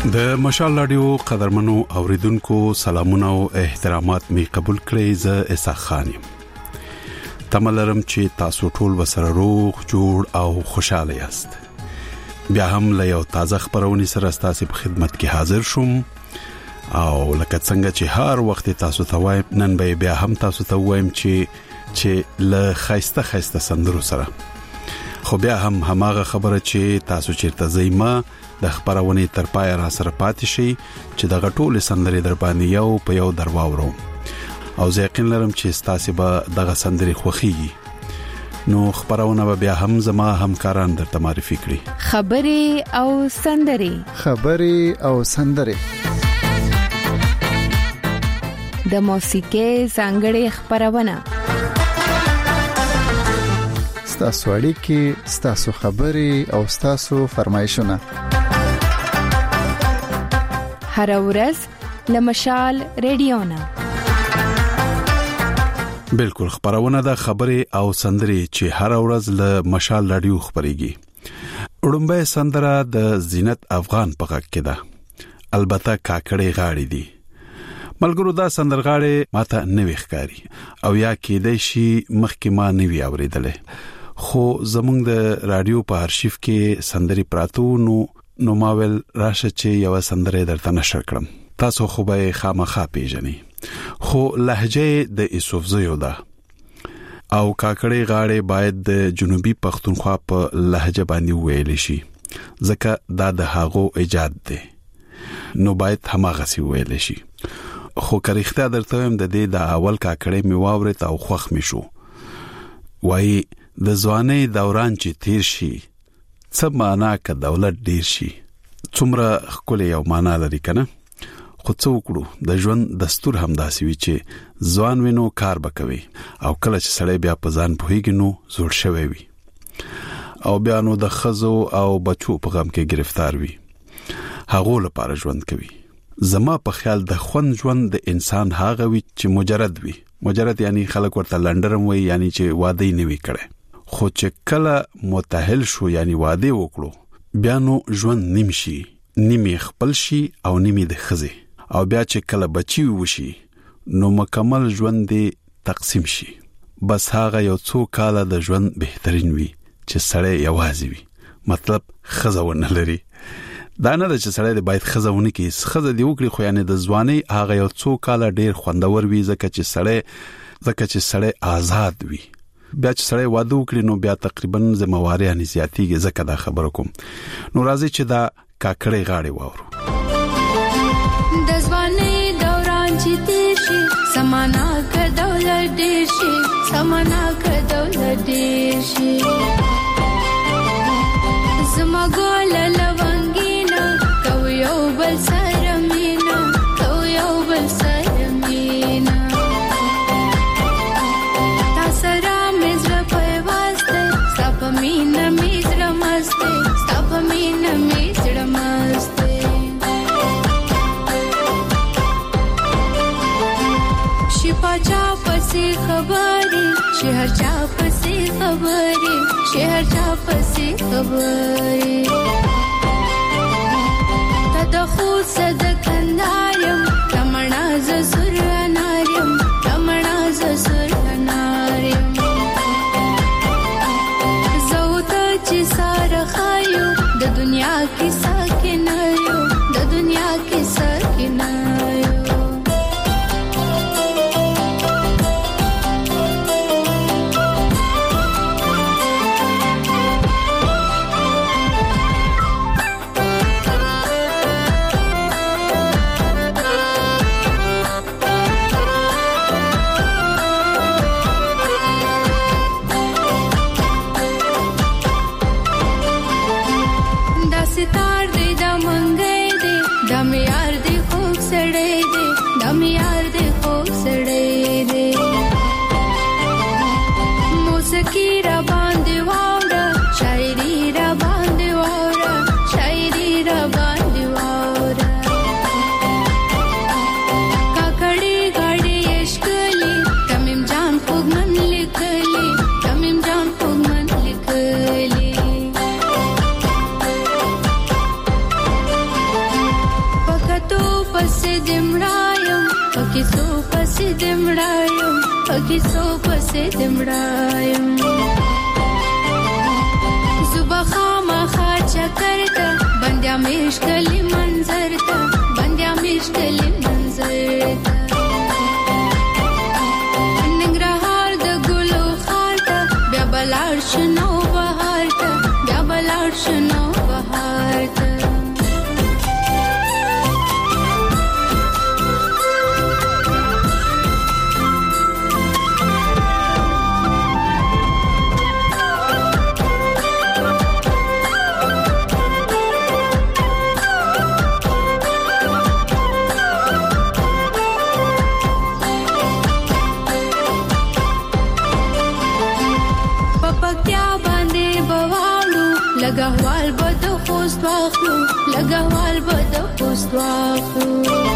د مشال رادیو قدرمنو اوریدونکو سلامونه او احترامات می قبول کړئ. ز اسحاق خان یم. تملرم چې تاسو ټول وسره روغ جوړ او خوشاله یاست. بیا هم له یو تازه خبرونې سره ستاسو په خدمت کې حاضر شوم او لکه څنګه چې هر وخت تاسو ته وایم نن به بیا هم تاسو ته وایم چې له خایسته سندرو سره خو بیا هم هماغه خبره چې تاسو چیرته زېما د خبرونه تر پای را سره پاتې شي چې د غټول سندري در باندې یو په یو درواورو او زه یقین لرم چې تاسو به دغه سندري خوخيږي. نو خبرونه به بیا هم زما همکاران درته معرفي کړي. خبري او سندري د موسیقي څنګه خبرونه ستاسو اړیکې، ستاسو خبري او ستاسو فرمایشونه هر ورځ لمشال رادیونا. بالکل خبرونه د خبري او سندري چې هر ورځ له مشال رادیو خبريږي. وړمبه سندره د زینت افغان په غږ کې ده. البته کاکړې غاړي دي. ملګرو دا سندرغاړي ماته نوې ښکاری او یا کېدای شي مخکې ما نوې اوریدلې. خو زمونږ د رادیو په ارشیف کې سندري پراتو نو ماول راشه چې یو سندره درته نشر کړم. تاسو خو به خامخا پیژنئ. خو لهجه د یوسفزیو ده او کاکړې غاړي باید د جنوبي پښتونخوا په لهجه باندې ویل شي ځکه دا د هغو ایجاد دی نو باید هماغه سی ویل شي. خو کریخته درته هم د دې د اول کاکړې می واورت او خوخ می شو. وای د ځواني دوران چې تیر شي څه معنا ک دولت ډیر شي څومره خپل یو معنا لري کنه. خو څو کړو د ژوند دستور هم داسي وي چې ځوان وینو کار وکوي او کله چې سړی بیا په ځان پوهیږي نو زوړ شوی وي او بیا نو د خزو او بچو په غم کې گرفتار وي. هغه لپاره ژوند کوي. زما په خیال د خوند ژوند د انسان هغه وي چې مجرد وي. مجرد یعنی خلک ورته لندرم وي یعنی چې واده نه وي کړي. خو چې کله متأهل شو یعنی واده وکړو بیا نو ژوند نیم خپل شي او نیمه د خزه او بیا چې کله بچي وشي نو مکمل ژوند دی تقسیم شي. بس هغه یو څو کاله د ژوند بهترین وي چې سړی یوازې وي. مطلب خزونه لري. دا نه چې سړی د باید خزونه کې خزه دی وکړي خو یعنی د ځواني هغه یو څو کاله ډیر خوندور وي ځکه چې سړی آزاد وي. بیا چې سړی واده وکړي نو بیا تقریبا ذمہواری ان زیاتیږي. ځکه دا خبره کوم نو راځي چې دا کاکړې غاړي واورو. د ځواني دوران چې تیر شي سمانا ک دولت ډیر شي سمانا ک دولت ډیر شي زما ګل لونګینا کو یو بل سره مینا کو یو بل سره مینا تاسو را مزه په واسطه سپ مینا میزړه مسته سپ مینا میزړه مسته پاچا پسې خبري شهر چا پسې خبري شهر چا پسې خبري تدخو صد کندارم رمنا زسر انارم رمنا زسر انارم زوت چې سار خایو د دنیا کې ساکن یو د دنیا کې ساکن یو. پکې سو پسې دمړایم صبح خامخا چکر ته بندیا مشکلی منظر ته بندیا مشکلی منظر ته ننګرهار د ګلو خار ته بیا بلار شنو بهار ته بیا بلار شنو بهار ته لګهوال بد خوست واخلو لګهوال بد خوست واخلو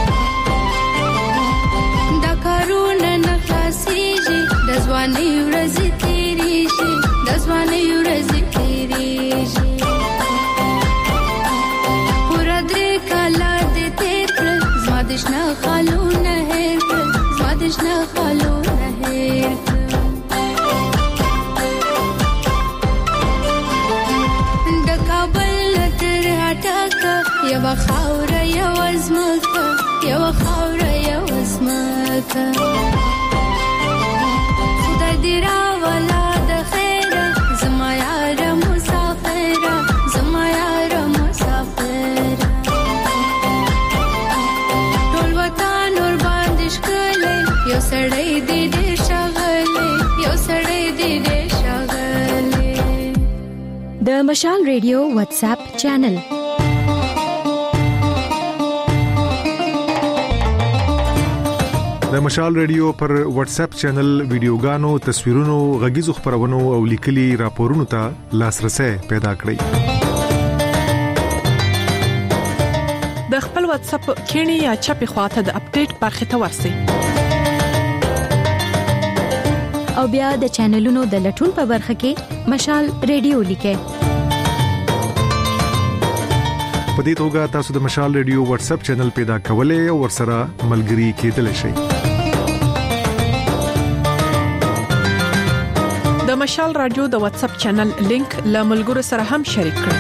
دا کارونه نه خلاصيږي د ځواني ورځې تیریږي د ځواني ورځې تیریږي پورا درې کاله دې تیر کړل زما د شنه خالونه هېر کړل زما د شنه خالونه هېر کړل یو خاوره یو ازمکه یو خاوره یو ازمکه خدای دې راولا د خیره زما یار مسافره زما یار مسافره ټول وطن ور باندې ښکلی یو سړی دې ډېر ښاغلی یو سړی دې ډېر ښاغلی د مشال ریډیو واتس اپ چینل د مشال ریډیو پر واتس اپ چینل ویډیوګانو تصویرونو غږیزو خبرونو او لیکلي راپورونو ته لاسرسي پیدا کړئ د خپل واتس اپ کینی یا چپی خواته د اپډیټ برخه ته ورسئ او بیا د چینلونو د لټون په برخه کې مشال ریډیو لیکئ په دې توګه تاسو د مشال ریډیو واتس اپ چینل پیدا کولای او ورسره ملګري کېدلی شئ د مشال رادیو د واتس اپ چینل لینک له ملګرو سره هم شریک کړئ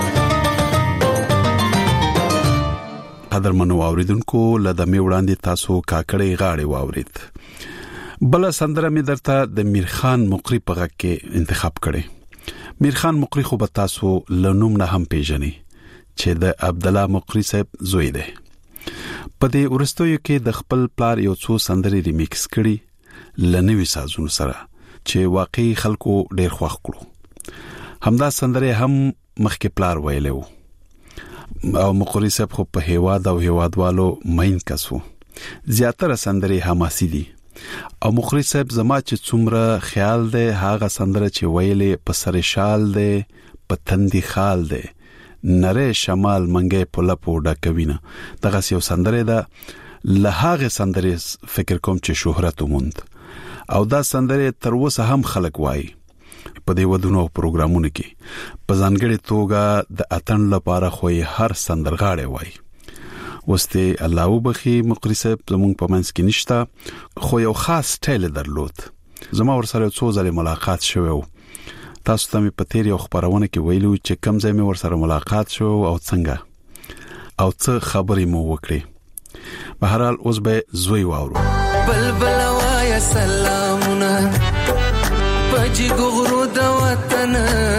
قدرمنو اوریدونکو لدمه وړاندې تاسو کاکړې غاړې واورید بل سندره می درته د میرخان مقری په غږ کې انتخاب کړي میرخان مقری خو به تاسو لنوم نه هم پیژنئ چې د عبد الله مقری صاحب زوی دی په دې ورستیو کې د خپل پلار یو څو سندري ریمیکس کړي لنوي سازونو سره چې واقعي خلکو ډېر خوښ کړو همدا سندره هم مخکې پلار ویلو او مقری صاحب خو په هیواد او هیوادوالو مین کسو زیاتره سندري حماسي دي او مقری صاحب زما چې څومره خیال دی هغه سندره چې ویلې په سر شال دی په تندي خال دی نره شمال منګې پوله پوډه کوینه دغه یو سندره ده لهغه سندره فکر کوم چې شهرت وموند او دا سندره تر اوسه هم خلک وایي په دې ودونو پروګرامونو کې په ځانګړي توګه د اتن لپاره خو هر سندرغاړي وایي وسته الله وبخي مقری صاحب زموږ په منځ کې نشتا خو یو خاص سټایل درلود زما ورسره څو ځله ملاقات شوو تاسو ته په تیر یو خبرونه کې ویلو چې کم ځای مې ورسره ملاقات شو او څنګه او څه خبرې مو وکړي بهر حال اوس به زوی واورو بلبل وایا سلامونه پجی ګورو د وطن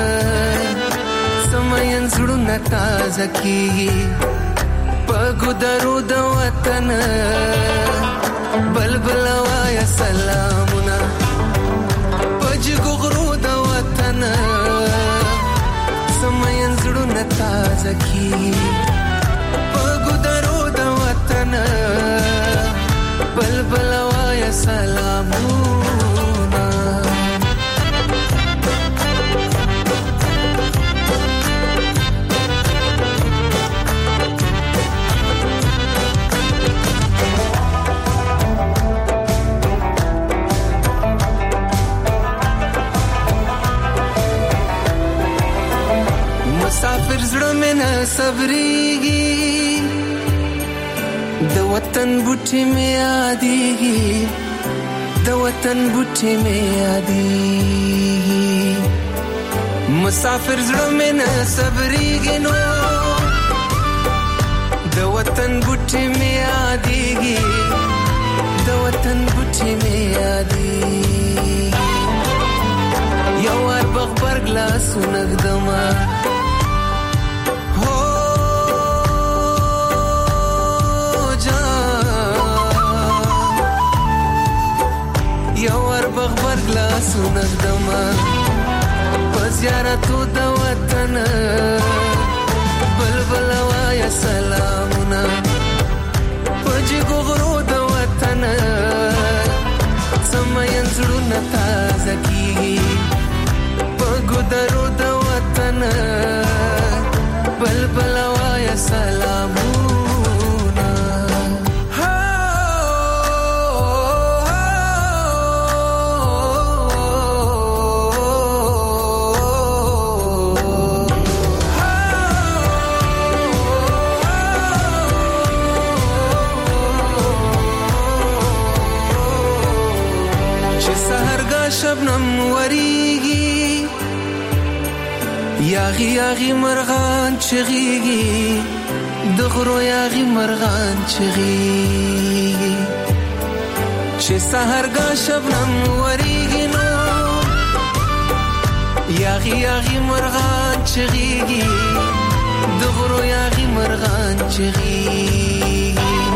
سمین زړونه تازه کی پګو درو د وطن بلبل وایا سلامونه پجی ګورو سمین زړونه تازه کی پګو درو د وطن بلبل وایا سلامونه مسافر زړه مې نه صبرېږي د وطن بوټي مې یادېږي د وطن بوټي مې یادېږي مسافر زړه مې نه صبرېږي نو د وطن بوټي مې یادېږي د وطن بوټي مې یادېږي یو وار بغبرګ لاسونه ږدمه بغبر گلاسونه ږدمه په زیارتو د وطن بلبل وایه سلامونه په جګو غرو د وطن څه مین زړونه تازه کېږي په ګودرو د وطن بلبل وایه سلامونه شبنم وریږي یاغي یاغي مرغان چغيږي د غرو یاغي مرغان چغيږي چې سحرګه شبنم وریږي نو یاغي یاغي مرغان چغيږي د غرو یاغي مرغان چغيږي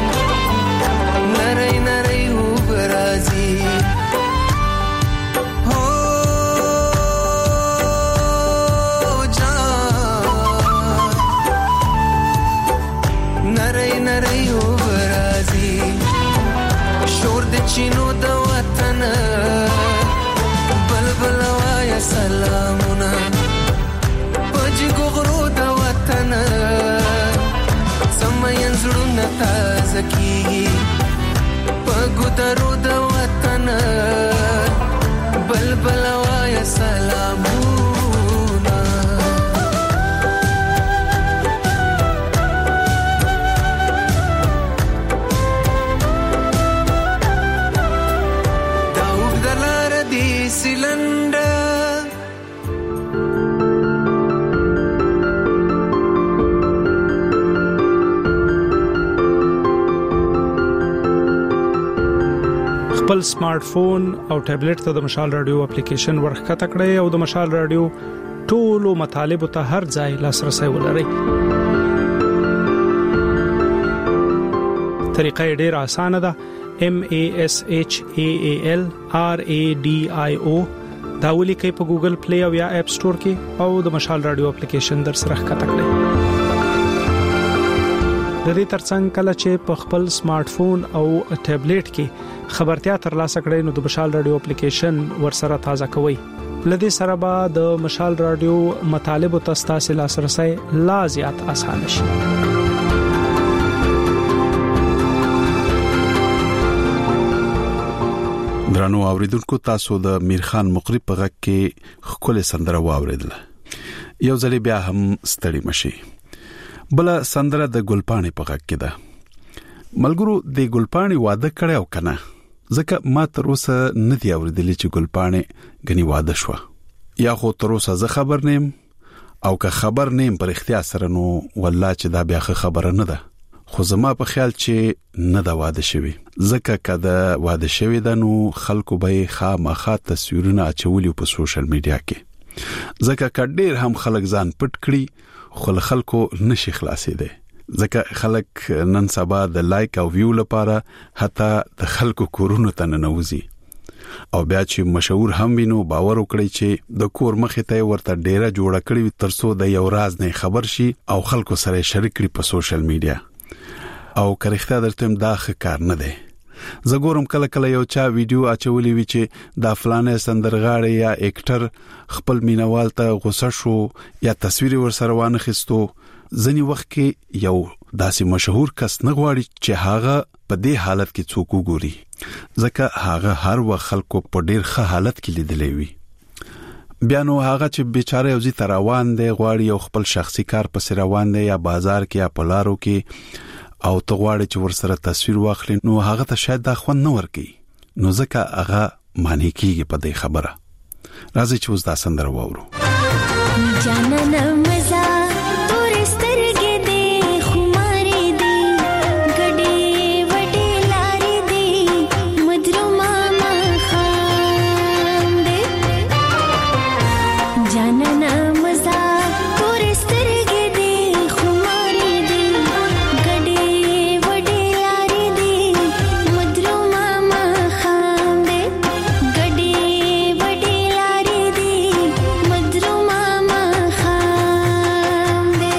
نری نری وبرازي چینو د وطن بلبل وایه سلامونه په جګو غرو د وطن څه مین زړونه تازه کېږي په ګودرو د وطن بلبل وایه سلامونه خپل سمارټ فون او ټابلیټ ته د مشال رادیو اپلیکیشن ورخته کړئ او د مشال رادیو ټولو مطالب ته هر ځای لاسرسي ولرئ. طریقه ډېره اسانه ده. MASHAALRADIO دا ولیکئ په ګوګل پلی او یا اپ سٹور کې او د مشال رادیو اپلیکیشن در سره ښکته کړئ. د دې ترڅنګ کله چې په خپل سمارټ فون او ټابلیټ کې خبرتیا ترلاسه کړئ نو د مشال رادیو اپلیکیشن ورسره تازه کوئ. لدې سره به د مشال رادیو مطالب او تاسو لاسرسي لا زیات اسانه شي. درنو اوریدونکو تاسو د میرخان مقری په غږ کې خپل سندره واوریدله. یو ځل بیا هم ستړي مشي. بل سندره د ګلپانی په غږ کې ده. ملګرو د ګلپانی واده کړي او کنه ځکه ما تر اوسه نه دی اوریدلی چې ګلپانی غني واده شو یا خو تر اوسه زه خبر نیم او که خبر نیم پر اختیار سره نو والله چې دا بیا خبره نه ده خو زما په خیال چې نه دا واده شوی ځکه کده واده شوی ده نو خلکو به خامخا تصویرونه اچولي په سوشل میډیا کې ځکه کډیر هم خلک ځان پټ کړي خو خلکو نشي خلاصې ده ځکه خلک نن سبا د لایک او ویو لپاره حتی د خلکو کورونو ته ننوځي او بیا چې مشهور هم وینو باور وکړي چې د کور مخې ته ورته ډیره جوړه کړي ترڅو د یو راز نه خبر شي او خلکو سره شریک کړي په سوشل میډیا او کرخته درته دا ښکار نه دی. زګورم کله کله یو چا ویډیو اچولې وی چې دا فلانه سندرغاړی یا اکټر خپل مینوال ته غوسه شو یا تصویر ورسره وانه خستو ځنی وخت کې یو داسې مشهور کس نه غواړي چې هغه په دې حالت کې څوک وګوري ځکه هغه هر وخت خلکو په ډیر ښه حالت کې لیدلې وي بیا نو هغه چې بیچاره یو ځی تروان دی غواړي یو خپل شخصي کار پس روان دی یا بازار کې یا پلارو کې او ته غواړي چې ورسره تصویر واخلې نو هغه ته شاید دا خوند نه ورکي نو ځکه هغه معنی کیږي په دې خبره. راځي چې اوس دا سندره واورو. جانانه مزه تور سترګې دې خمارې دې ګډې وډې لارې دې مدرو ماما خان دې جانانه مزه تور سترګې دې خمارې دې ګډې وډې لارې دې مدرو ماما خان دې ګډې وډې لارې دې مدرو ماما خان دې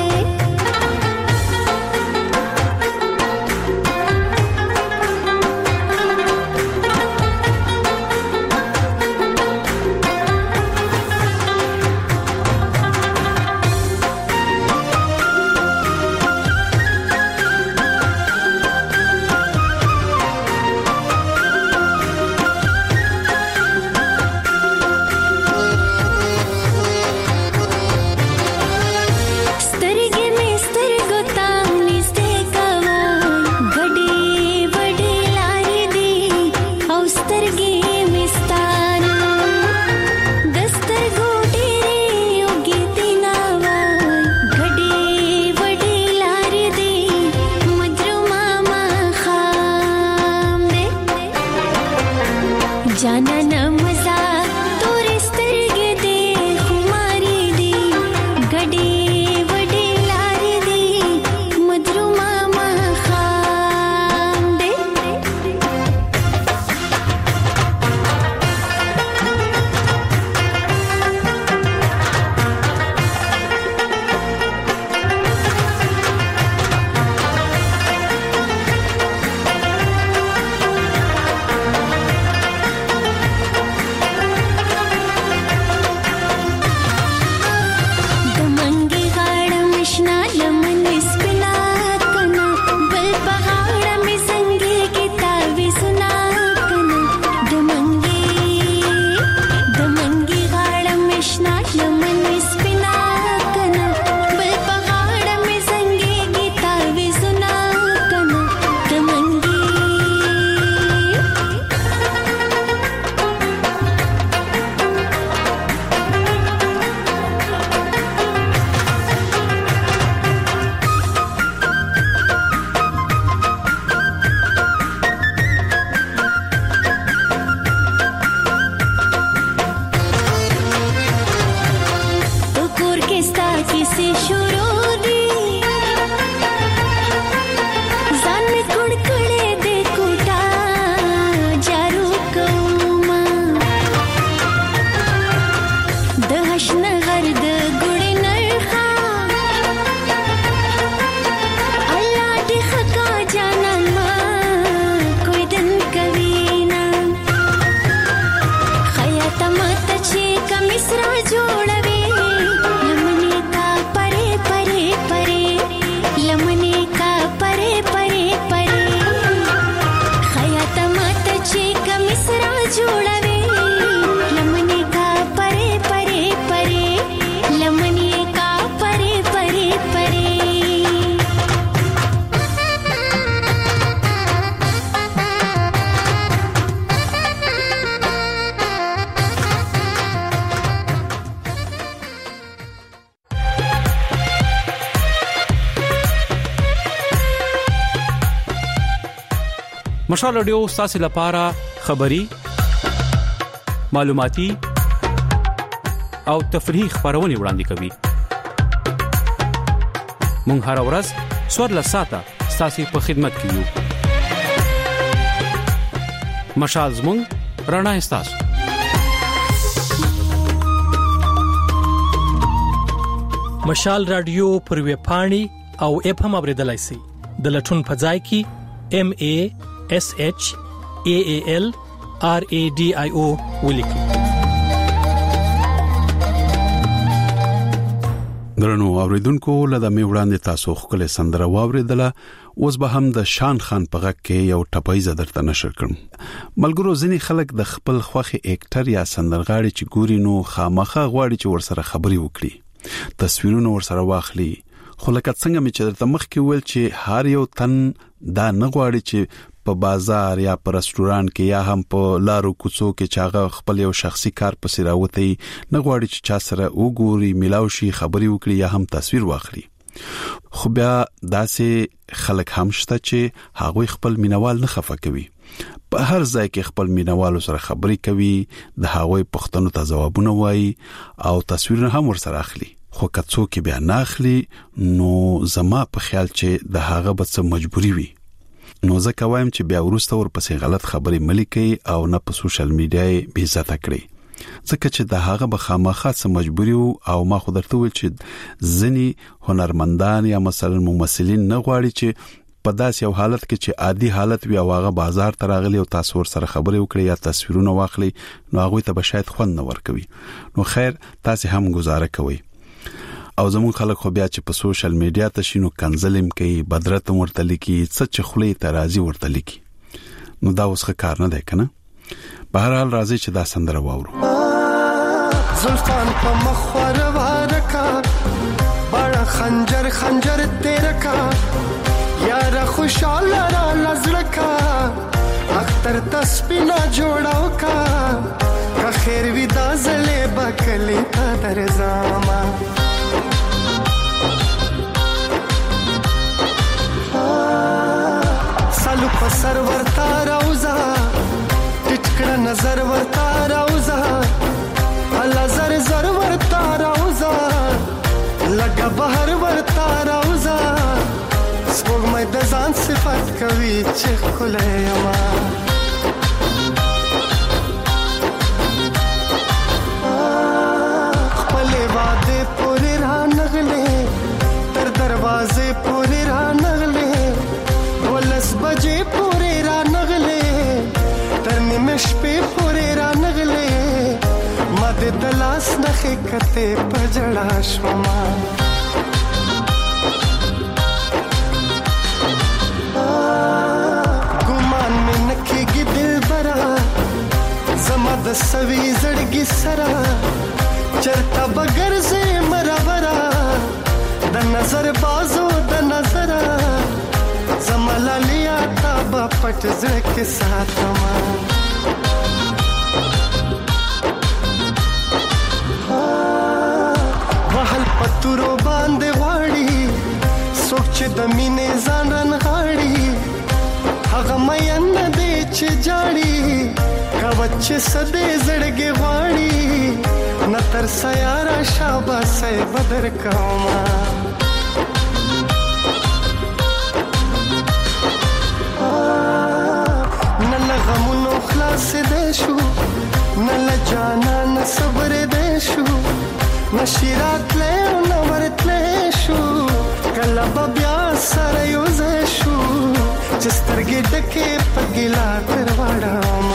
سترګې مې سترګو ته نږدې کوه ګډې وډې لارې دې او سترګې مې ستانه د سترګو ډېرې اوږې دې ناوه ګډې وډې لارې دې مدرو ماما خام دې جانانه مزه تورې سترګې دې خمارې دې ګډې وډې لارې دې مدرو ماما خام دې د منګي غاړه مې شنه لمن سپینا کنه بل په غاړه مې زنګېږي تعویذونه کنه د منګي غاړه مې شنه لمن سپینا کنه بل په غاړه مې زنګېږي تعویذونه کنه د منګي تو کور کې ستا کیسې شروع دي ځان مې کړ کړې دې کوټه جارو کوما د حشن غر د ګړې نرخه الله دې خکا جانان ما کوئی دن کوینا خیاط مت چې کمسرا جوړوي لمنې کا پرې پرې پرې لمنې کا پرې پرې پرې خیاط مت چې کمسرا جوړوي لمنې کا پرې پرې پرې لمنې کا پرې پرې پرې مشال رادیو ستاسو لپاره خبری معلوماتي او تفریحي خبرونه وړاندې کوي. مونږ هر ورځ سوړ ساته ستاسو په خدمت کې یو. مشال زموږ رڼا ستاسو. مشال رادیو پر ویب پاڼې او اپ هم اوریدلای شئ. د لټون په ځای کې MASHAALRADIO ولیکئ. درنو اوریدونکو لدا می وړاندې تاسو خپل سندره واوریدله. اوس به هم د شان خان په غږ کې یو ټپایزه درته نشر کړم. ملګرو ځینی خلک د خپل خوخي اکټر یا سندرغاړي چې ګوري نو خامخه غواړي چې ورسره خبري وکړي، تصویرونه ورسره واخلي. خو لکه څنګه چې درته مخکې ویل چې هر یو تن دا نه غواړي چې په بازار یا په رستوران کې یا هم په لارو کوڅو کې چاغه خپل یو شخصي کار پسې راوتی نه غواړي چې چا سره وګوري ملاو شي خبري وکړي یا هم تصویر واخلي خو بیا داسې خلک هم شته چې هغه خپل مینوال نه خفه کوي په هر ځای کې خپل مینوالو سره خبري کوي د هغوی پوښتنو ته ځوابونه وایي او تصویرونه هم ورسره اخلي خو کڅو کې بیا نه اخلي نو زما په خیال چې د هغه به څه مجبوري وي نو زه وایم چې بیا ورسته ورپسې غلط خبري ملي کوي او نه په سوشل میډیا یې بې عزت کړي ځکه چې د هغه به خامخا څه مجبوري او ما خو درته ویل چې ځنی هنرمندان یا مثلا ممثلین نه غواړي چې په داسې یو حالت کې چې عادي حالت وي او هغه بازار ته راغلي او تاسو ور سره خبرې وکړي یا تصویرونه واخلي نو هغه ته به شاید خوند نه ورکوي نو خیر تاسو هم گزاره کوئ او زمون خلک خو بیا چې په سوشل میډیا ته شینو کنزلم کوي بدرت ورته لیکي څه چې خولي ترازی ورته لیکي نو دا اوس کار نه دی کنه بهرحال راځي چې دا سندره واورو زلفان په مخور وارکا بڑا خنجر خنجر تیرا کا یار خوشاله را لزړکا اختر تسبینا جوړاو کا خیر ودا زله بکلی تا درزاما سالو په سر ورتا راوزا ټټکړه نظر ورتا راوزا الله زر زر ورتا راوزا لګه بهر ورتا راوزا سپوږ مې د ځان صفات کوي چې خله یما خپل واده پورې را نغلې تر دروازه پورې را نغلې ولس بجې پورې را نغلې تر نیمه شپې پورې را نغلې ما دې د لاس نخې کته پجړا شوما ګمان مې نکېږي دلبره زما د سوي زړګي سره چرته بغیر زه مرابره د نظر بازو د نظر زما لیا تا با پټ زړه کې ساتما وحل پتورو باندې واړی سوچ د مینې ځان رن غاړي هغه مې نه دې چې جاړي کاوچ سدې زړګي غواړي نتر سیارا شاباسه بدر کوما نل غمونو خلاص دې شو نل جانا نه صبر دې شو نشیرات له نو ورتلې شو کله بیا سره یو ز شو چې سترګې ډکه پګلا تر وړم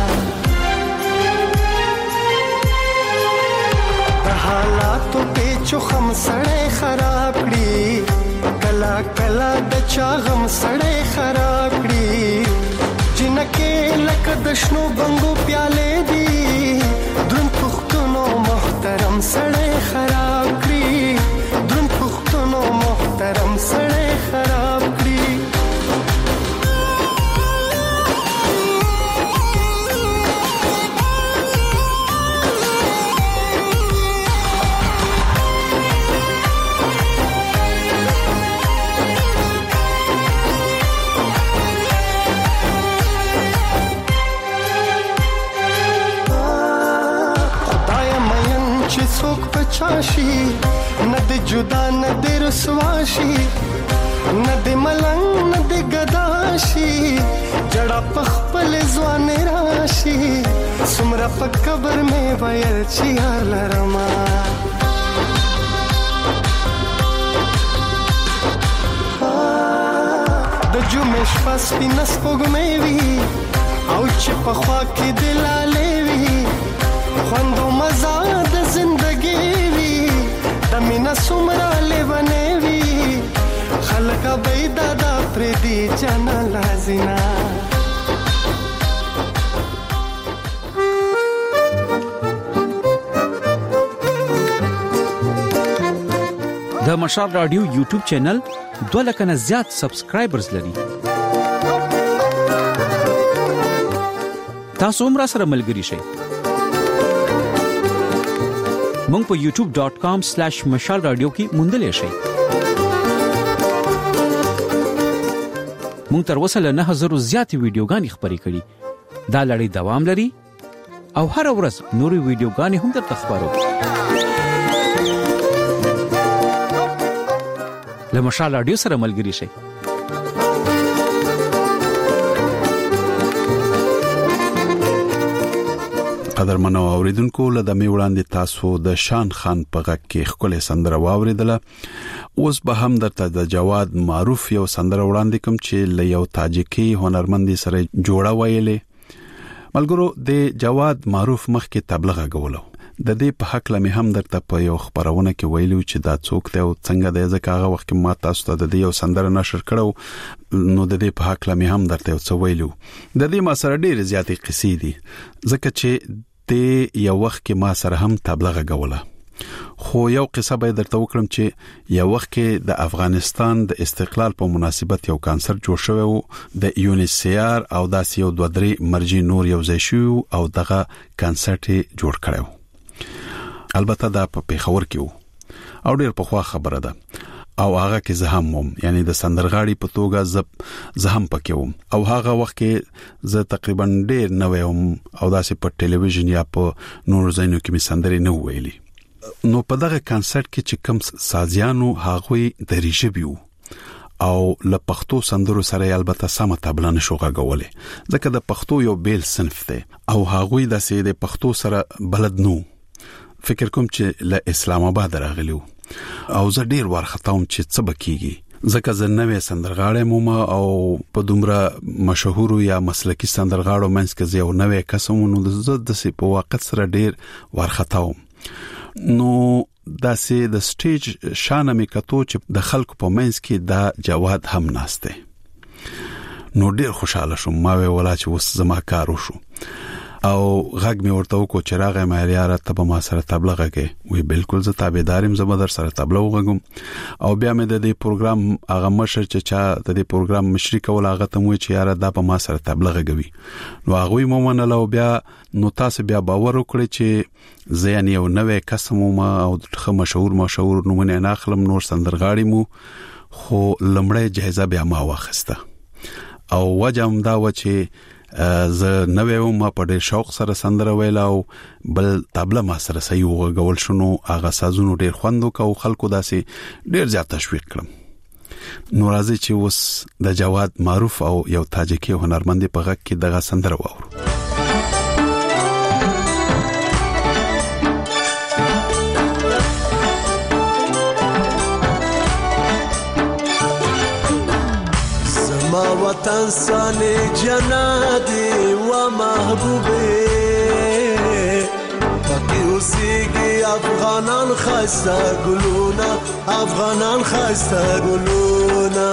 د حالاتو په چوخم سړې خراب کړي کلا کلا د چا غم سړې خراب کړي جنکه لکه د شنو بنګو پیاله دي درن پختونو محترم سړې خراب کړي درن پختونو محترم سړې خراب کړي چاشي نه د جدا نه د رسواشي نه د ملنګ نه د غداشي جړه پخپل ځوان راشي سمره په قبر مې ویل چې لرما د جمعې شپه سپینه سپوږمۍ وي او چې په خوا کې دلالې وي خوند او مزه د زندګي مینا سمرا لیونه وی خلق بیدا دا پردی جانا لازینا د مشال رادیو یوټیوب چینل 2 لک نه زیات سبسکرایبرز لري تاسو هم راسره ملګري شئ. مونږ په youtube.com/مشال رادیو کې موندلې شئ. مونږ تر اوسه له 9000 زیاتې ویډیوګانې خپرې کړې. دا لړۍ دوام لري او هر ورځ نورې ویډیوګانې هم درته خبرو. له مشال رادیو سره ملګري شئ. قدرمنو اوریدونکو له دمه وړاندې تاسو د شان خان په غږ کې خپل سندره واوریدله. اوس به هم درته د جواد معروف یو سندره وړاندې کوم چې له یو تاجیکي هنرمند سره جوړه ویلې. ملګرو د جواد معروف مخکې تبلیغ غوولو. د دې په حق لمه هم درته په یو خبرونه کې ویلو چې دا څوک دی او څنګه دی. ځکه هغه وخت ما تاسو ته د دې یو سندره نشر کړو نو د دې په حق لمه هم درته یو څه ویلو. د دې ما سره ډېر زیاتې قصې دي ځکه چې د یو وخت کې ما سره هم تبلیغ غووله. خو یو قصه به درته وکړم چې یو وخت کې د افغانستان د استقلال په مناسبت یو کانسرت جوړ شوی و د یونیسیار او داسې یو 2-3 مرجی نور یو ځای شو او دغه کانسرت جوړ کړو. البته دا په پیښور کې وو او ډېر په خوا خبره ده او هغه کې زه هم وم، یعنی د سندرغاړي په توګه زه هم پکې وم او هغه وخت کې زه تقریبا ډېر نوې وم او داسې په ټلویزیون یا په نور ځایونو کې می سندرې نه ویلي. نو په دغه کانسرت کې چې کوم سازیانو هغه د ریشبي وو او له پښتو سندرو سره البته سم تبله نشو غوولې ځکه د پښتو یو بیل صنف دی او هغه د سې د پښتو سره بلد نو. فکر کوم چې له اسلام آباد راغلیو او زه ډیر ورختم چې څه بکیږي ځکه زه نوې سندرغاړی مم او په دومره مشهور یا مسلکی سندرغاړو منځ کې یو نوې قسم نو د سې په وخت سره ډیر ورختم. نو داسې د سټیج شانه مې کتو چې د خلکو په منځ کې دا جواد هم ناشته. نو ډیر خوشاله شوم. ما ویل چې وس زما کار وشو او غږ مې ورته وکړ چې راغی مې یاره ته به ما سره تبلیغ کې وی بالکل زه تابعدارم زه به در سره تبلیغ وغږم. او بیا مې د دې پروګرام هغه مشر چې چا د دې پروګرام مشري کول هغه ته مو چې یاره دا به ما سره تبلیغ کوي نو هغه مې ومنله او بیا نو تاسو بیا باور وکړئ چې زه یعنی یو نوې قسم ما او خو مشهور نمونه نه اخلم نور سندرغاړي مو خو لمړی جایزه بیا ما واخسته او وجم دا و چې زه نوې ما په ډېر شوق سره سندره ویل او بل تبله ما سره صحیح وغول شنو هغه سازونو ډېر خوندو کو خلکو داسې ډېر زیات تشویق کړم. نو راځي چې اوس د جواد معروف او یو تاجیکي هنرمند په غږ کې دغه سندره واورو. وطن سانه جنادي و محبوبه پاکی اوسیگی افغانان خسته گلونا افغانان خسته گلونا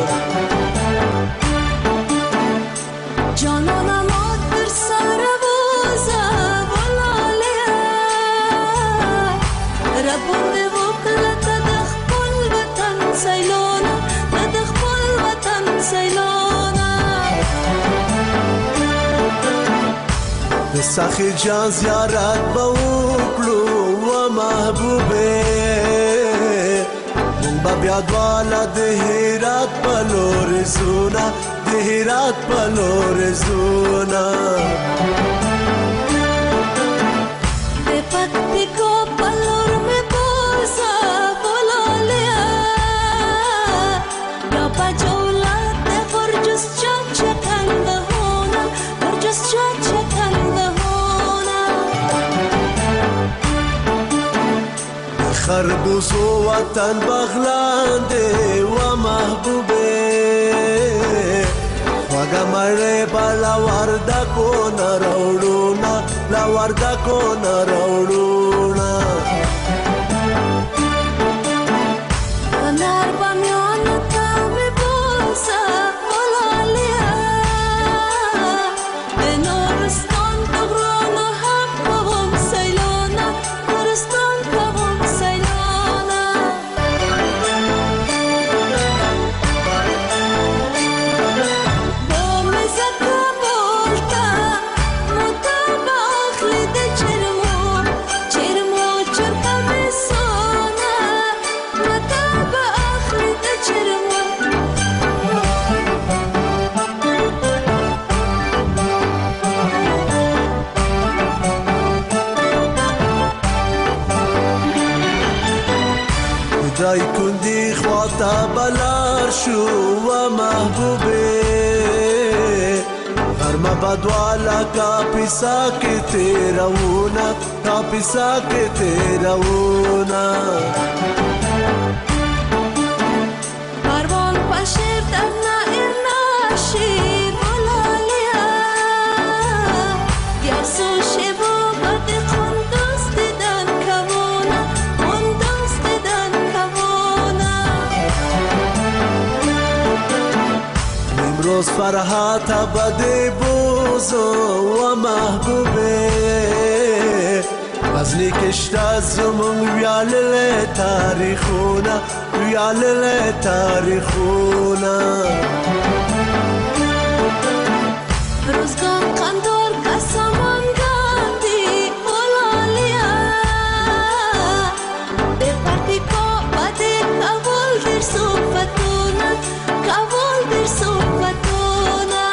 جانانا مات بر سر بوزه بلالیا ربونده وکلت دخپل وطن سیلونا دخپل وطن سیلونا سخی جان زیارت بوکلو و محبوبه من با بیادوالا دهیرات پلور زونا دهیرات پلور زونا به پکتی کو پلور میں بوزا بولا لیا یا پا جولات برجس چاک چکن دهونا برجس چاک چکن خربوز و وطن بغلانده و محبوبه وگا مره با لورده کنا روڑونا لورده کنا روڑونا نار بامیان تامی بوزا بولالیا به نورستان تغران و حق بوم سیلونا نورستان بوم سیلونا بوم زکا بولتا دای کندی خواتا بلار شو و محبوبه غرمه بدوالا کافی ساکت رونا کافی ساکت رونا کاروان پشیر درنا ارناشی بولالیا دیاسو شبو بد خندوز دیدن کمونا خندوز دیدن کمونا امروز فرحات بده بوزو و محبوبه غزنی کشتا زمون ویالله تاریخونا ویالله تاریخونا روزگان قندور کسامان گاندی بولالیا به پارتی کو بده کابل در صفتونا کابل در صفتونا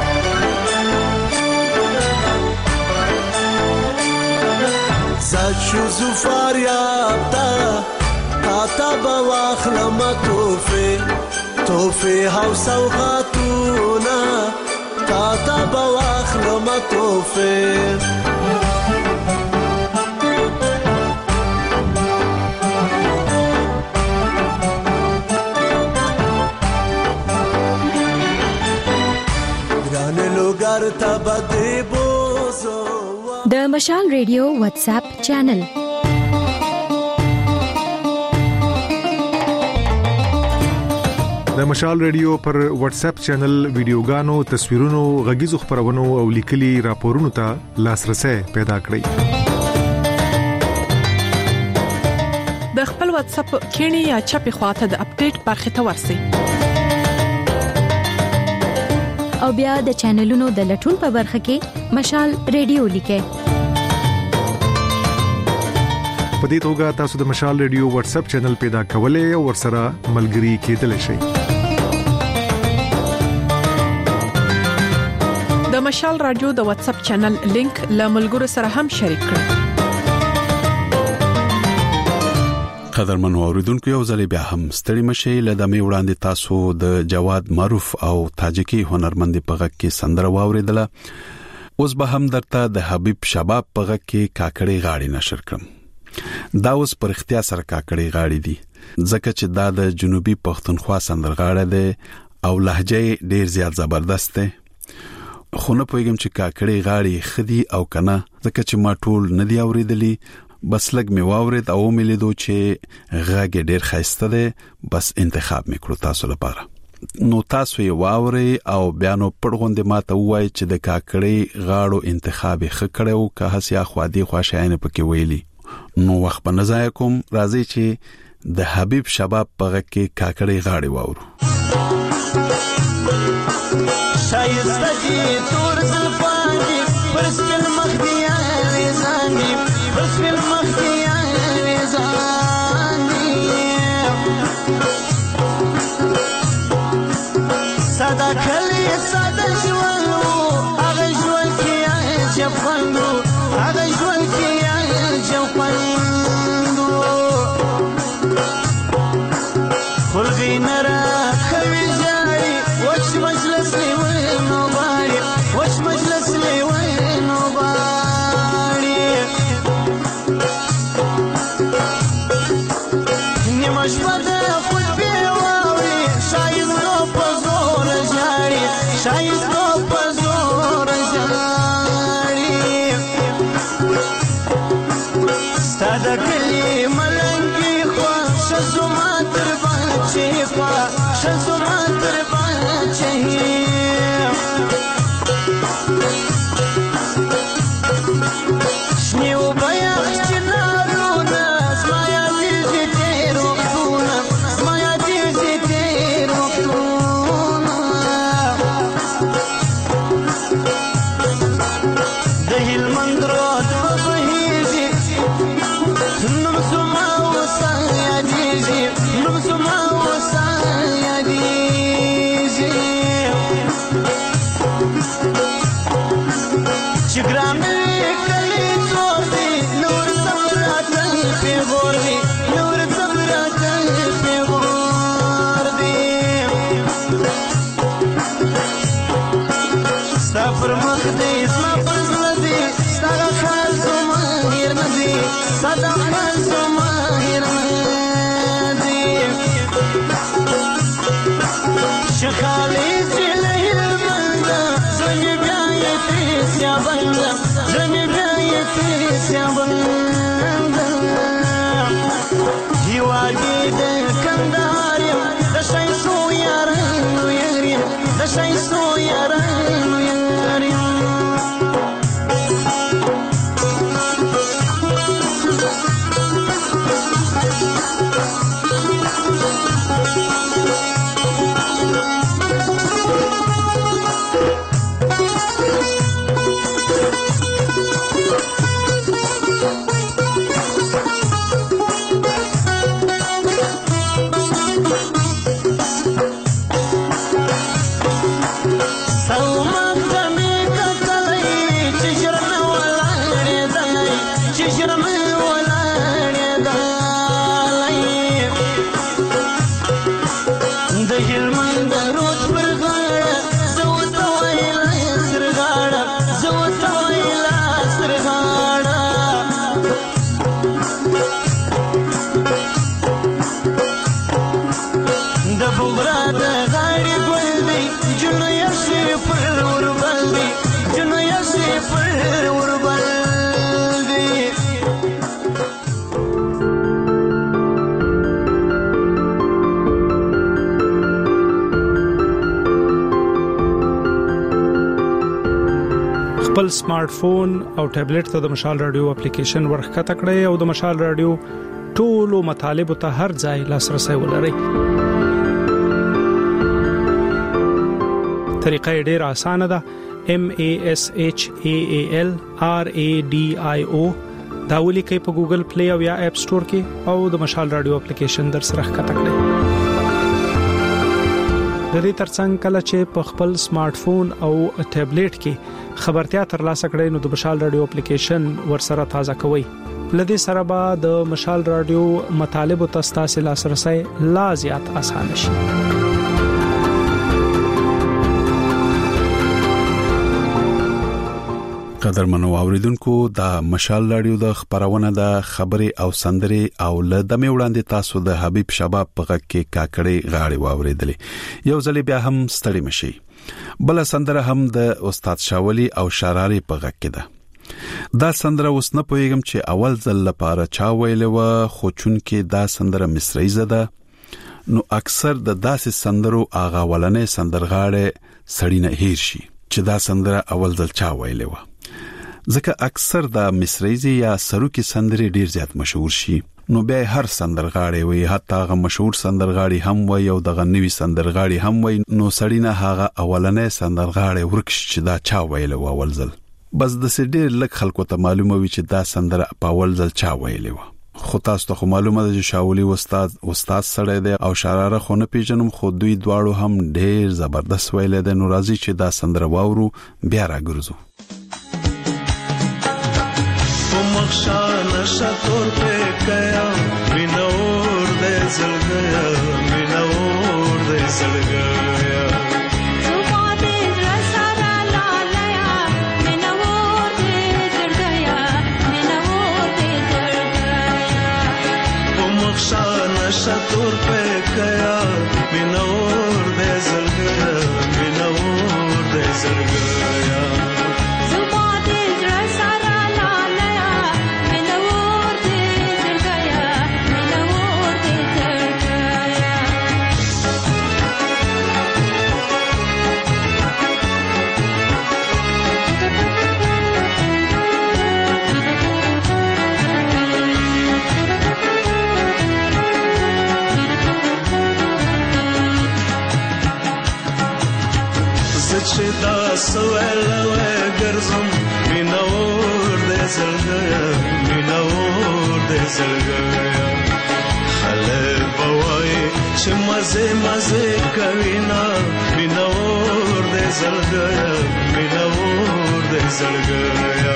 زد شو زفار یابتا تا بواخلم توفي هاو سوغاتونا تا بواخلم توفي ګرانه لوګر ته بده بوزو د مشال ریډیو واتس اپ چینل د مشال ریډیو پر واتس اپ چینل ویډیوګانو تصویرونو غږیزو خبرونو او لیکلي راپورونو ته لاسرسي پیدا کړئ د خپل واتس اپ کینی یا چپی خواته د اپډیټ برخه ته ورسی او بیا د چینلونو د لټون په برخه کې مشال ریډیو لیکه په دې توګه تاسو د مشال ریډیو واتس اپ چینل پیدا کولای او ورسره ملګري کېدلی شئ د مشال رادیو د واتس اپ چینل لینک له ملګرو سره هم شریک کړئ قدرمن اوریدونکو یو ځل بیا هم ستړي مشي لدمه وړاندې تاسو د جواد معروف او تاجکی هنرمند په غږ کې سندره واوریدله اوس به هم درته د حبیب شباب په غږ کې کاکړې غاړي نشر کړم دا اوس پر اختیار سره کاکړې غاړي دي ځکه چې دا د جنوبي پښتونخوا سندرغاړه ده او لهجه ډیر زیات زبردست ده خو نه پوهیږم چې کاکړې غاړي خدي او کنه ځکه چې ما ټول ندی اوریدلی بس لګ می واورید او مې لیدو چې غږ ډیر خسته ده بس انتخاب میکړو تاسو لپاره نو تاسو یې واوري او بیانو پړغوندې ماته وای چې د کاکړې غاړو انتخاب خکړو که هسیا خوادي خوشاینه پکې ویلي نو وخت په نزا کوم راځي چې د حبیب شباب په غږ کې کاکړې غاړي واورو شایسته دي تور زلفاني پرسپل مخدیا وزاني پرسپل مخدیا وزاني صدا کلی صدا جوانو هغه جوان کې چپندو هغه جوان کې چپندو خلقي نرا خوي جاري وش مجلس لي وينو باري وش مجلس لي وينو باري نمش بدا خود بيواري شايز نو بزور جاري شايز نو بزور جاري ستادا كلي ملنگي خوا شزو ما تربانچي خوا شزو ما تربانچي شنيو بياغ جنارونا زمايا تيزي تير وقتونا زمايا تيزي تير وقتونا دهي المندرات بضهيزي نمسو ما وصا يا ديزي نمسو ما وصا يا ديزي شكرامي كلي توفي نور صبرات في غوري نور صبرات صدا زماهر دي شخالي زلي البلدة زمي بيايتي يا بلدة زمي بيايتي يا بلدة هواجي ده كندار ده شايسو يارين ويرين ده شايسو يارين ويرين خپل سمارټ فون او ټابلیټ ته د مشال رادیو اپلیکیشن ورخکته کړئ او د مشال رادیو ټولو مطالب ته هر ځای لاسرسي ولرئ. طریقه ډېره اسانه ده. MASHAALRADIO دا ولیکئ په ګوګل پلی او یا اپ سٹور کې او د مشال رادیو اپلیکیشن در سره ښکته کړئ. د دې ترڅنګ کله چې په خپل سمارټ فون او ټابلیټ کې خبرتیا ترلاسه کړئ نو د مشال رادیو اپلیکیشن ورسره تازه کوئ. لدې سره به د مشال رادیو مطالب او تاسو لاسرسي لا زیات آسان شي. قدرمنو اوریدونکو دا مشال رادیو د خبرونه د خبري او سندري او لدمه وړاندې تاسو د حبيب شباب په غږ کې کاکړې غاړي واوریدلې. یو ځل بیا هم ستړي مشي. بل سندره هم د استاد شاولي او شراري په غږ کې ده. دا سندره اوس نه پوهیږم چې اول ځل لپاره چا ویلې و، خو چون کې دا سندره مصری زده نو اکثر د داسې سندرو آغا ولنې سندرغاړي سړی نه هیر شي چې دا سندره اول ځل چا ویلې و. ځکه اکثر د مصریزي یا سروکي سندري ډیر زیات مشهور شي نو بیا هر سندرغاړي وي، حتی هغه مشهور سندرغاړي هم وي او دغه نوی سندرغاړي هم وي، نو سړی نه هغه اولنې سندرغاړي ورکش چې دا چا ویلې و اول ځل. بس د سړي لک خلکو ته معلومه وي چې دا سندره په اول ځل چا ویلې و. خو تاسو ته معلومه ده چې شاولي استاد سره دی او شراره خو نه پیژنم، خو دوی دواړو هم ډیر زبردست ویلې ده. نو راځي چې دا سندره واورو بیا راګرځو. مخشانه شتور په کیا مینور دې زړګیا مینور دې زړګیا شتور په کیا مینور دې زړګیا مینور دې زړګیا زما دې زړه سره لاله مینور دې زړګیا مینور دې زړګیا چې دا سوالوي ګرځم مینور دې زړګیا مینور دې زړګیا خلک بوای چې مزه مزه کوي نا مینور دې زړګیا مینور دې زړګیا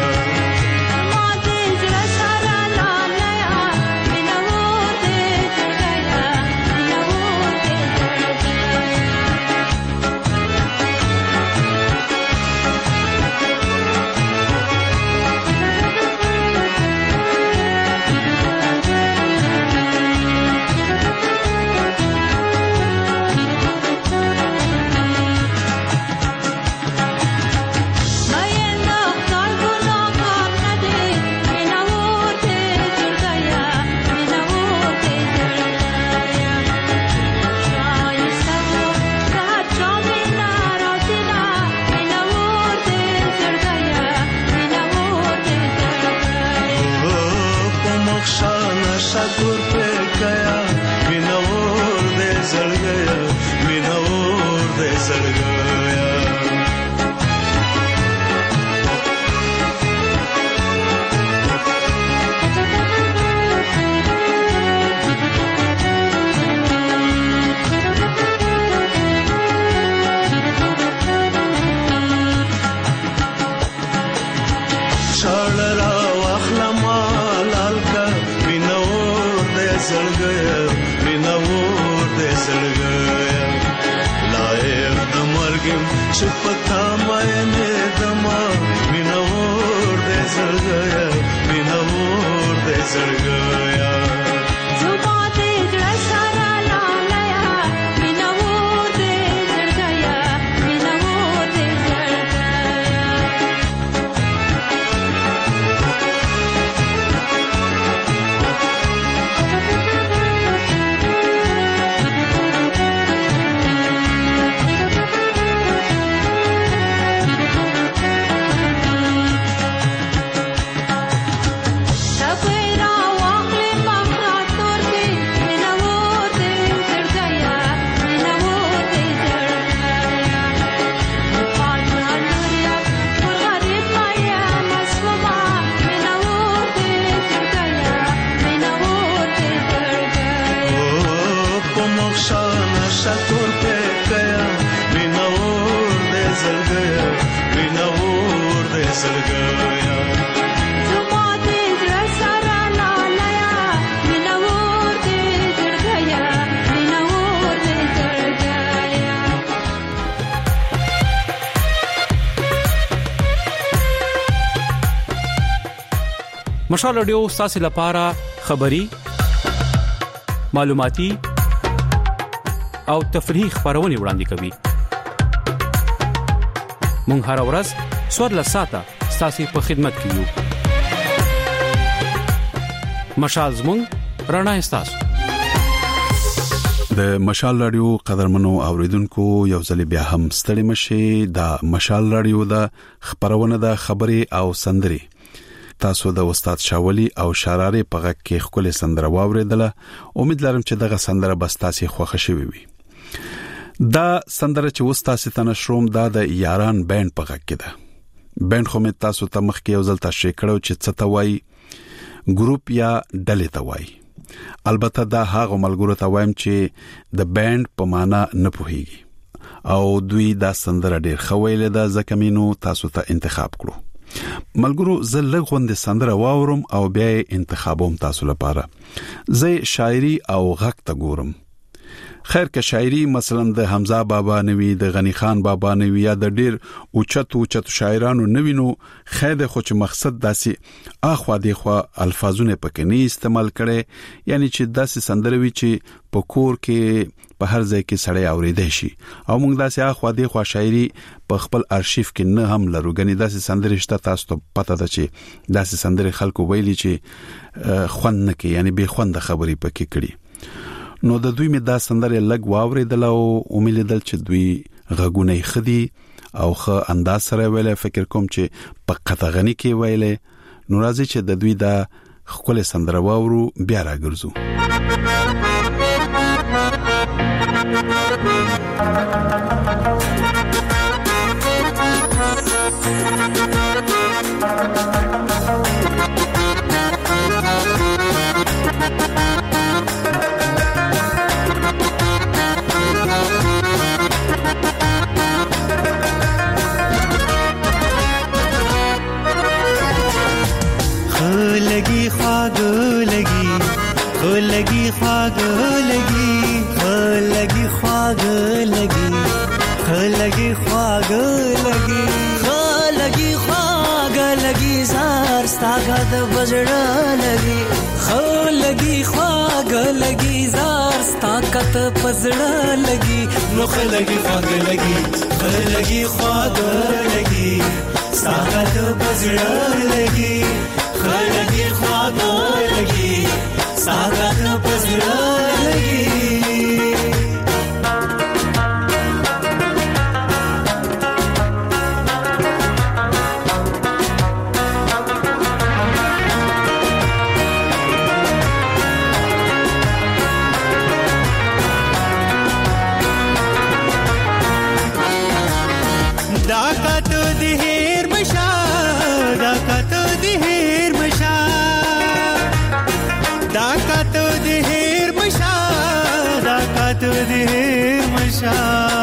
زړګیا لایق د مرګم شپتا مې دما مینور دې زړګیا مینور دې زړګیا مشال رادیو ستاسو لپاره خبری معلوماتي او تفریحي خبرونه وړاندې کوي. مونږ هر ورځ سوړ لساته ستاسو په خدمت کې یو. مشال زموږ رڼا ستاسو. د مشال رادیو قدرمنو اوریدونکو یو ځل بیا هم ستړي مشي. دا مشال رادیو دا خبرونه د خبري او سندري تاسو د استاد شاولی او شراري په غږ کې خپل سندره واوریدله. امید لرم چې دغه سندره بس تاسو خوښ شوي وي. دا سندره چې وستاسو ته نشروم دا د یاران بند په غږ کې ده. بند خو مې تاسو ته مخکې یو ځل تشریح کړو چې څه ته وایي، ګروپ یا ډلې ته وایي. البته دا هغه ملګرو ته وایم چې د بند په معنا نه پوهیږي او دوی دا سندره ډیر خویل ده، ځکه مینو تاسو ته انتخاب کړو. ملګرو زه لږوند سندره واورم او بیا انتخابوم تاسو لپاره. زه شاعري او غږ ته ګورم. خیر که شاعري مثلا د حمزه بابا نوي، د غنی خان بابا نوي یا د ډیر اوچت شاعرانو نوي، نو خیر خو چې مقصد داسي اخوا دی خو الفاظونه پکې نه استعمال کړي، یعنی چې داسي سندره وي چې په کور کې په هر ځای کې سړی اوریدای شي. او موږ داسي اخوا دی خو شاعري په خپل ارشیف کې نه هم لرو. غني داسي سندره شته تاسو ته پته ده چې داسي سندره خلکو ویلي چې خوند نه کوي، یعنی به خوند خبري پکې کړي. نو د دوی می دا سندره لګ واوریدل او امید دل چې دوی غږونه خدي او خه انداز سره ویله. فکر کوم چې په قطغنی کې ویله. نو راځي چې د دوی دا خپل سندره واورو بیا راګرځو. लगी ख्वाग लगी खो लगी ख्वाग लगी खो लगी ख्वाग लगी खो लगी ख्वाग लगी खो लगी ख्वाग लगी जार स्तागत बजड़ा लगी खो लगी ख्वाग लगी जार स्तागत बजड़ा लगी मुख लगी ख्वाग लगी खो लगी ख्वाग लगी स्तागत बजड़ा लगी लगी ख्वाब लगी सागत पसरा लगी. दाकत दिहेर मशा दाकत दिहेर मशा दाकत दिहेर मशा दाकत दिहेर मशा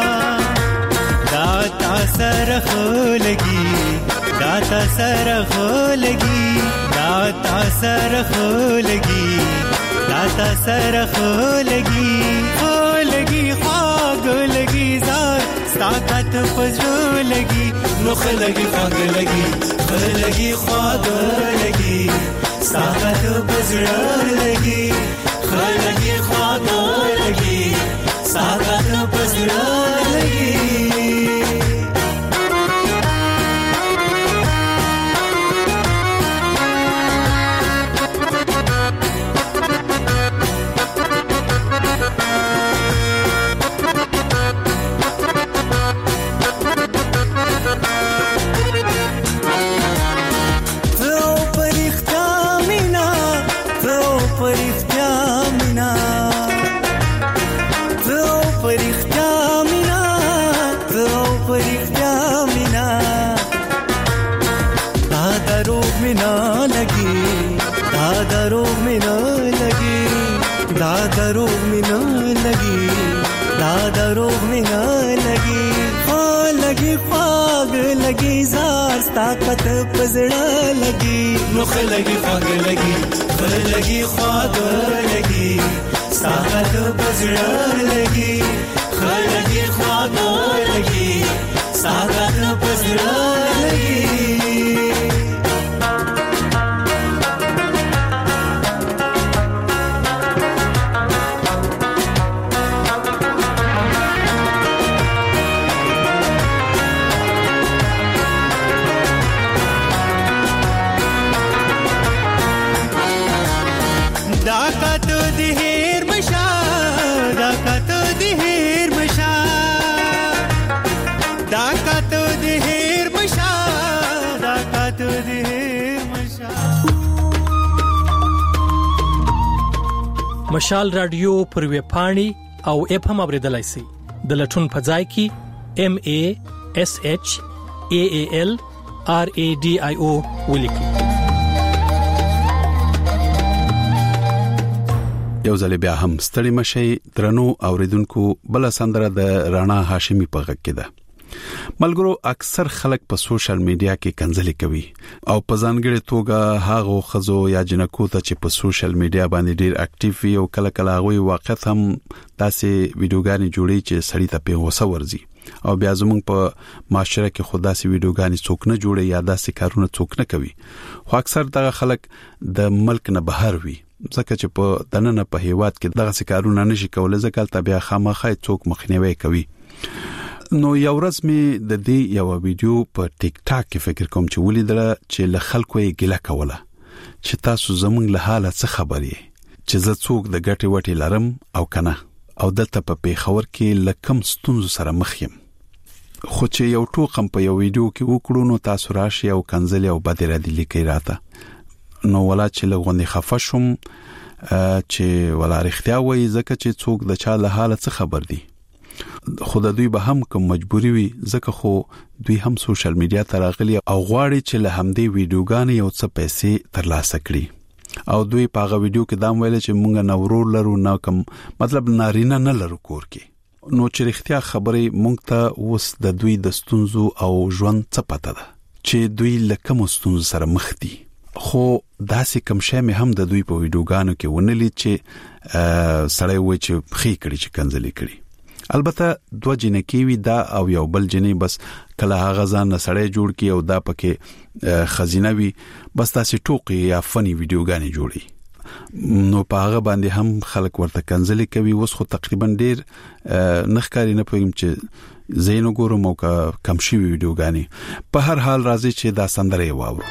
दाता सरख लगी दाता सरख लगी दाता सरख लगी تا سره خولګي خولګي خاګلګي زار طاقت پزړلګي نو خلګي خاګلګي خلګي خاګلګي طاقت پزړلګي خلګي خاګلګي طاقت پزړلګي طاقت پزړه لګي نو خلګي خواږ لګي خلګي خواږ لګي طاقت پزړه لګي خلګي خواږ لګي طاقت پزړه لګي مشال رادیو پر ویب پاڼې او اپ هم اوریدلای شئ د لټون په ځای کې MASHALRADIO ولیکئ. یو ځل بیا هم ستړي مشي درنو اوریدونکو بل سندره د رانا هاشمي په غږ کې ده. ملګرو اکثر خلک په سوشل میډیا کې کنځلې کوي او په ځانګړي توګه هغه خزو یا جنکو ته چې په سوشل میډیا باندې ډیر اکټیو وي او کله کله هغه وخت هم داسې ویډیوګانې جوړي چې سړی ته په غوسه ورزي او بیا زمونږ په معاشره کې خدا سي ویډیوګانې څوک نه جوړي یا داسې کارونه څوک نه کوي. خو اکثر دغه خلک د ملک نه بهر وي ځکه چې په دننه په هیواد کې دغه کارونه نشي کولای ځکه تبع خامخا څوک مخنیوي کوي. نو یو ورځ می د دې یو ویډیو په ټیک ټاک کې فکر کوم چې ولیدل چې له خلکو یې ګیله کوله چې تاسو زمونږ له حاله څه خبرې چې زه څوک د ګټي وټي لرم او کنه او دلته په پیښور کې لکم ستونزو سره مخ یم. خو چې یو ټوکم په یو ویډیو کې وکړو نو تاسو راشي او کنځلې او بد ردی لیکي راته نو ولا چې لغونې خفه شوم چې ولا رښتیا وایي ځکه چې څوک د چا له حاله څه خبر دی. خود دوی به هم کوم مجبوری وي ځکه خو دوی هم سوشل میډیا ته راغلي او غواړي چې له همدې ویډیوګانې یو څه پیسې ترلاسه کړي او دوی په هغه ویډیو کې دا ویل چې مونږ نورور لرو نه کوم مطلب نارینه نه لرو کور کې. نو چې رښتیا خبرې مونږ ته اوس د دوی د ستونزو او ژوند څه پته ده چې دوی لکه مستونزو سره مخ دي. خو داسې کم شې مې هم د دوی په ویډیوګانو کې ونلید چې سړی و چې خې کړي چې کنځلې کړي. البته دوه جنکی وی دا او یو بل جنې بس کله هغه ځان سړی جوړ کی او دا پکې خزینه وی بس تاسو ټوکی یا فنی ویډیوګانې جوړي نو په هغه باندې هم خلک ورته کنځلې کوي. اوس خو تقریبا ډیر نخکاری نه پوهیم چې زینو ګورم او کم شي ویډیوګانې. په هر حال راځي چې دا سندره واورو.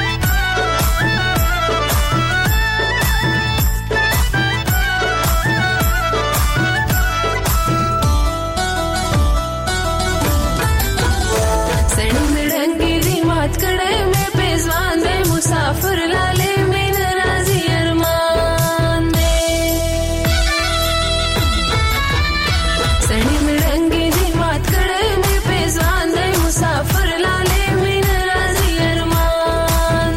मुसाफिर लाले में नाराजी अरमान दे सड़ी में रंगी जी बात करे में पेजवान दे मुसाफिर लाले में नाराजी अरमान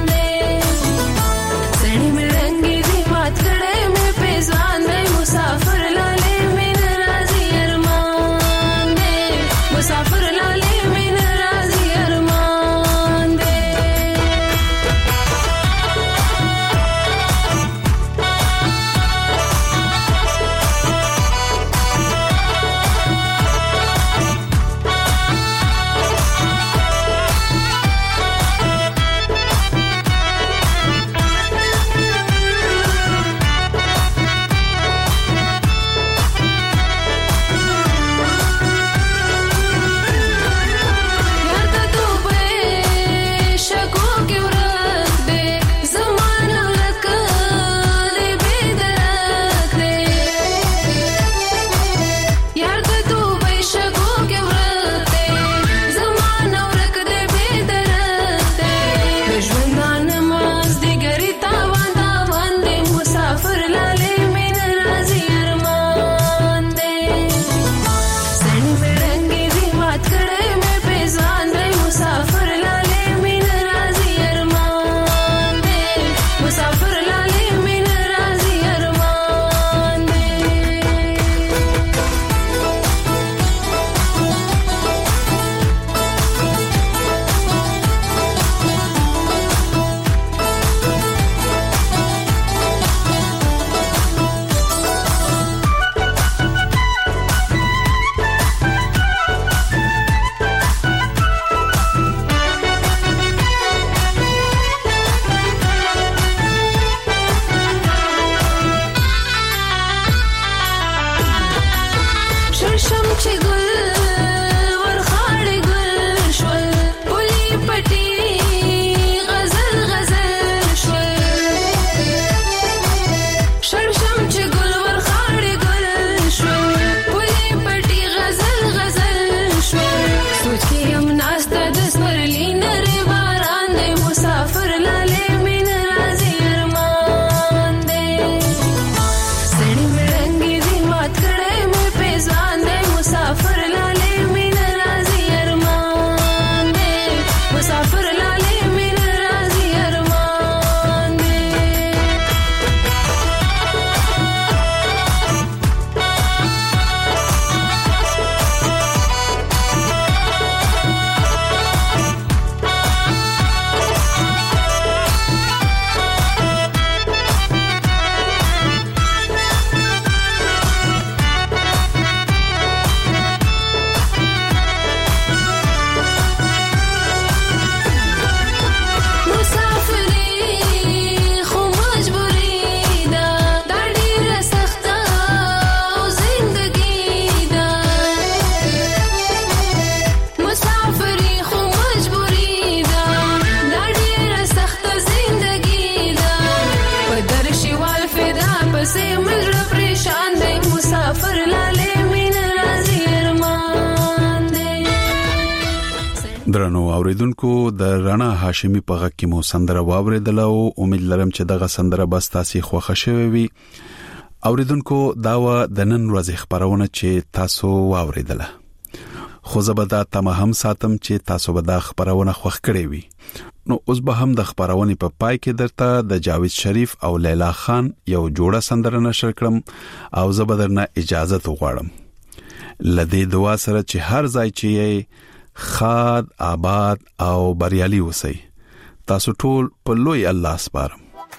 درنو اوریدونکو د رڼا هاشمی په غږ کې مو سندره واوریدل او امید لرم چې دغه سندره به تاسو خوښ شوي وي. اوریدونکو دا و د نن ورځې خبرونه چې تاسو واوریدل. خو زبدا تمه هم ساتم چې تاسو به دا خبرونه خوښ کړئ وي. نو اوس به هم د خبرونه په پای کې درته د جاوید شریف او لیلا خان یو جوړه سندره نشر کړم او زبدرنه اجازه وغواړم. لدې دعا سره چې هر ځای چې خاد آباد او بریالي اوسئ. تاسو ټول په لوی الله سپارم.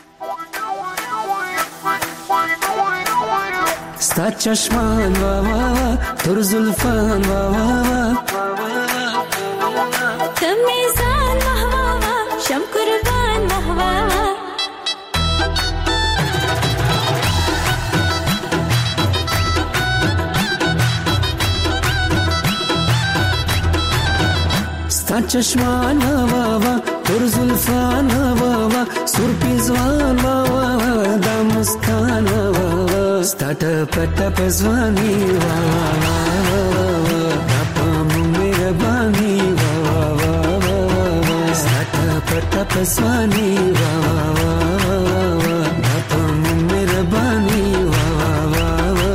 ستا چشمان وا وا تر زلفان وا وا کمیزان وا وا شم قربان وا وا ستا چشمان وا وا تر زلفان وا وا سر پیزوان وا وا دا مسکان وا وا ستا ټپ ځواني وا وا دا پام مهرباني وا وا ستا ټپ ځواني وا وا دا پام مهرباني وا وا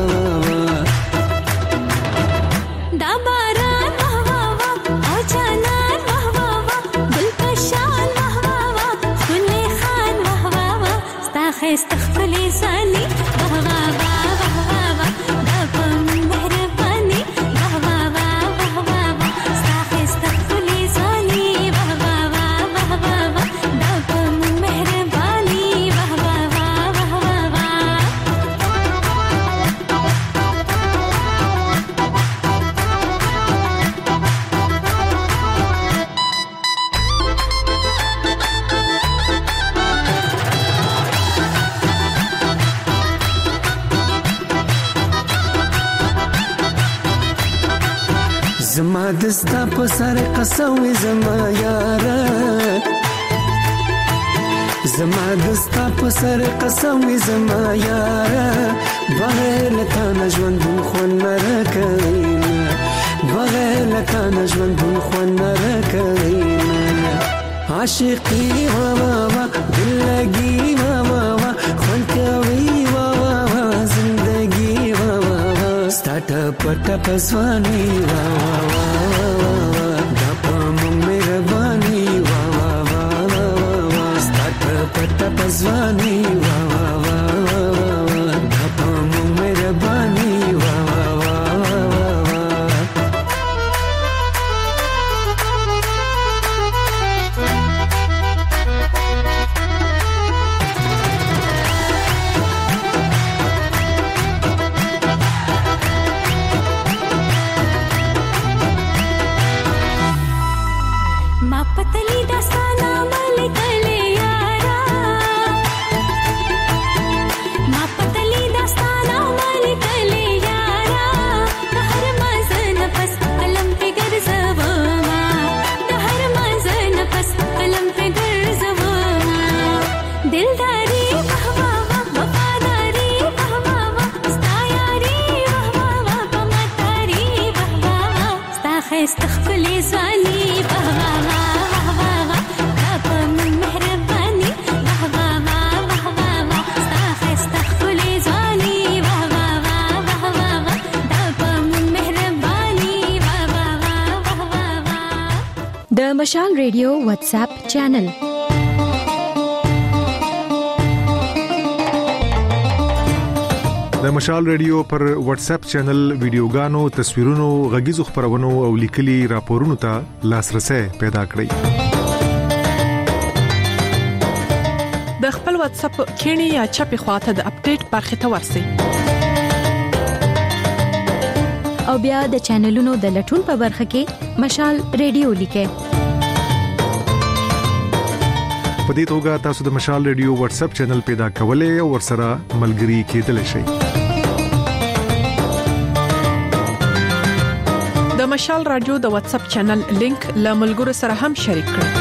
دا باران وا وا او جانان وا وا ګلپشان وا وا خلې خان وا وا ستا خست خپلې ځاني وا وا زما دستا په سر قسم زما یاره زما دستا په سر قسم زما یاره بغیر لتا نژوند خو نه راکوي بغیر لتا نژوند خو نه راکوي عاشقي وا وا دل لګي وا وا خون کوي وا وا زندگی وا وا ستا ټپ ځواني وا وا دا پام مهرباني وا وا ستا ټپ ځواني وا وا دا پام مهرباني وا وا د مشال ریډیو واتس اپ چینل د مشال ریډیو پر واتس اپ چینل ویډیوګانو تصویرونو غږیزو خبرونو او لیکلي راپورونو ته لاسرسي پیدا کړئ. د خپل واتس اپ کینی یا چپی خواته د اپډیټ برخه ته ورسئ او بیا د چینلونو د لټون په برخه کې مشال ریډیو لیکئ. په دې توګه تاسو د مشال ریډیو واتس اپ چینل پیدا کولای او ورسره ملګري کېدلی شئ. د مشال رادیو د واتس اپ چینل لینک له ملګرو سره هم شریک کړئ.